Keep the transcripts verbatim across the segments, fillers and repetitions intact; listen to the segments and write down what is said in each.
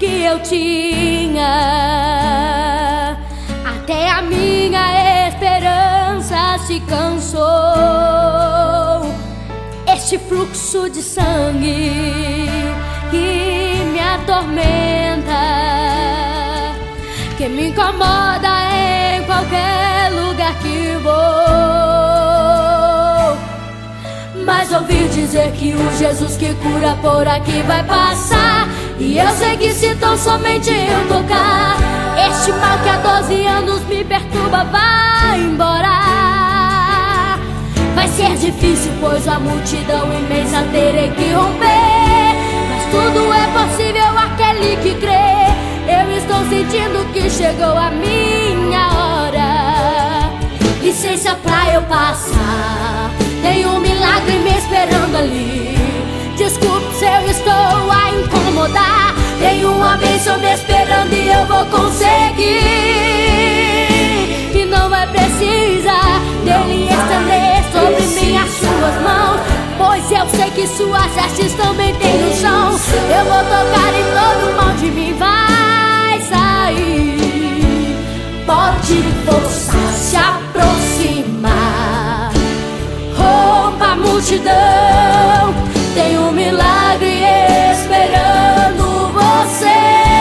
que eu tinha. Até a minha esperança se cansou. Este fluxo de sangue que me atormenta, que me incomoda em qualquer lugar que vou. Mas ouvi dizer que o Jesus que cura por aqui vai passar, e eu sei que se tão somente eu tocar, este mal que há doze anos me perturba vai embora. Vai ser difícil, pois a multidão imensa terei que romper, mas tudo é possível aquele que crê. Eu estou sentindo que chegou a minha hora. Licença pra eu passar, tem um milagre me esperando ali. Desculpe se eu estou a incomodar, tem uma bênção me esperando e eu vou conseguir. E não vai precisar dele estender sobre mim as suas mãos, pois eu sei que suas vestes também têm no chão. Eu vou tocar e todo mal de mim vai sair. Pode força se aproximar, rompa a multidão, tem um milagre esperando você.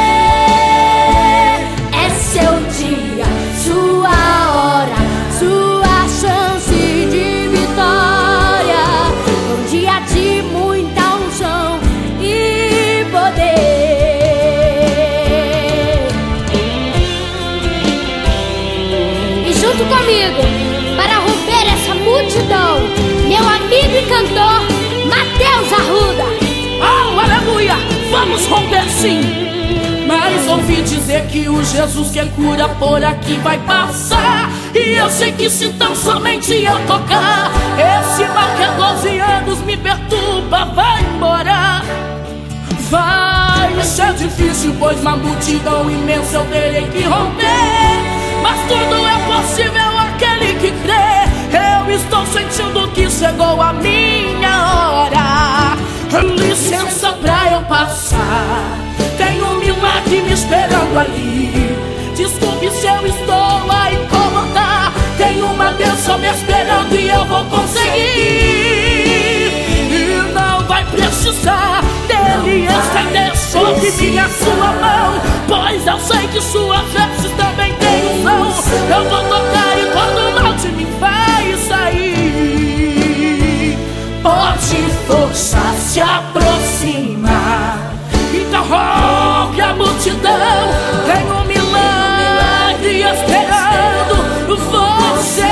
É seu dia, sua hora, sua chance de vitória. Um dia de muita unção e poder. E junto comigo, para romper essa multidão, meu amigo e cantor Mateus Arruda. Oh, aleluia! Vamos romper sim! Mas ouvi dizer que o Jesus que cura por aqui vai passar, e eu sei que se tão somente eu tocar, esse mal que há doze anos me perturba vai embora. Vai ser difícil, pois uma multidão imensa eu terei que romper, mas tudo é possível aquele que crê. Eu estou sentindo que chegou a minha hora. Licença pra eu passar, tem um milagre me esperando ali. Desculpe se eu estou a incomodar, tem uma bênção me esperando e eu vou conseguir. E não vai precisar dele estender sobre mim a sua mão, pois eu sei que suas vestes também têm unção. Eu vou tocar e todo mal de mim vai sair. Pode força se aproximar, então rompe a multidão, tem um milagre esperando você.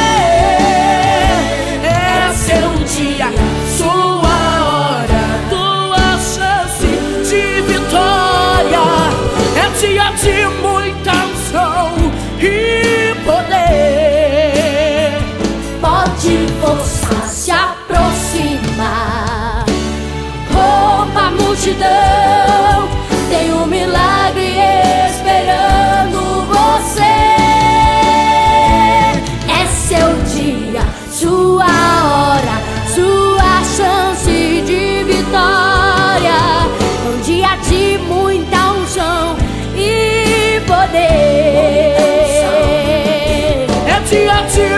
É seu dia, sua hora, tua chance de vitória. É dia de muita unção e poder. Pode força se aproximar, rompa a multidão, tem um milagre esperando você. É seu dia, sua hora, sua chance de vitória. Um dia de muita unção e poder. É dia de